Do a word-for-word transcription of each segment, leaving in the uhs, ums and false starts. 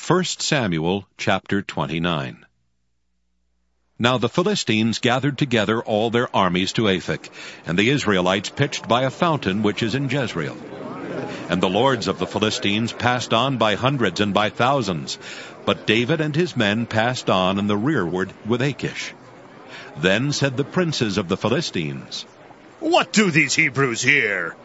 First Samuel chapter twenty-nine. Now the Philistines gathered together all their armies to Aphek, and the Israelites pitched by a fountain which is in Jezreel. And the lords of the Philistines passed on by hundreds and by thousands, but David and his men passed on in the rearward with Achish. Then said the princes of the Philistines, What do these Hebrews here?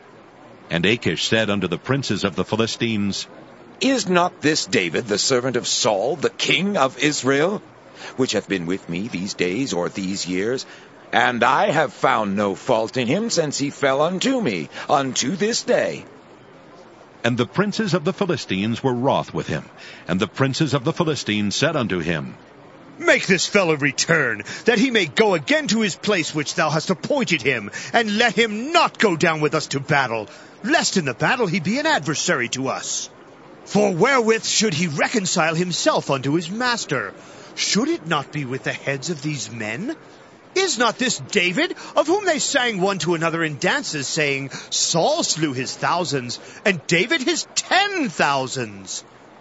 And Achish said unto the princes of the Philistines, Is not this David the servant of Saul, the king of Israel, which hath been with me these days or these years? And I have found no fault in him since he fell unto me, unto this day. And the princes of the Philistines were wroth with him. And the princes of the Philistines said unto him, Make this fellow return, that he may go again to his place which thou hast appointed him, and let him not go down with us to battle, lest in the battle he be an adversary to us. For wherewith should he reconcile himself unto his master? Should it not be with the heads of these men? Is not this David, of whom they sang one to another in dances, saying, Saul slew his thousands, and David his ten thousands?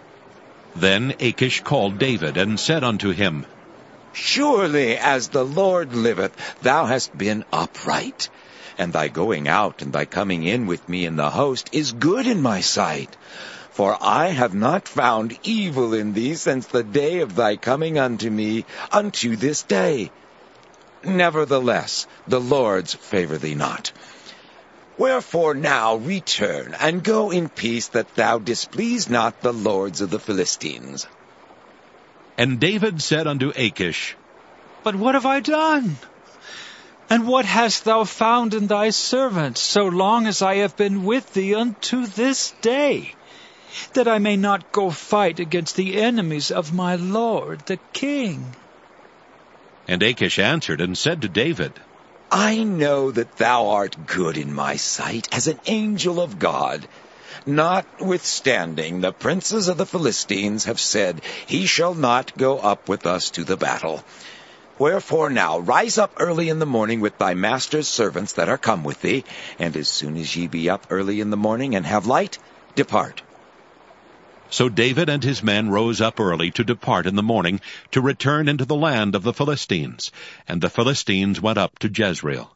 Then Achish called David, and said unto him, Surely as the Lord liveth, thou hast been upright, and thy going out and thy coming in with me in the host is good in my sight. For I have not found evil in thee since the day of thy coming unto me, unto this day. Nevertheless, the Lord's favour thee not. Wherefore now return, and go in peace, that thou displease not the lords of the Philistines. And David said unto Achish, But what have I done? And what hast thou found in thy servant, so long as I have been with thee unto this day, that I may not go fight against the enemies of my lord the king? And Achish answered and said to David, I know that thou art good in my sight, as an angel of God. Notwithstanding, the princes of the Philistines have said, He shall not go up with us to the battle. Wherefore now rise up early in the morning with thy master's servants that are come with thee, and as soon as ye be up early in the morning and have light, depart. So David and his men rose up early to depart in the morning, to return into the land of the Philistines. And the Philistines went up to Jezreel.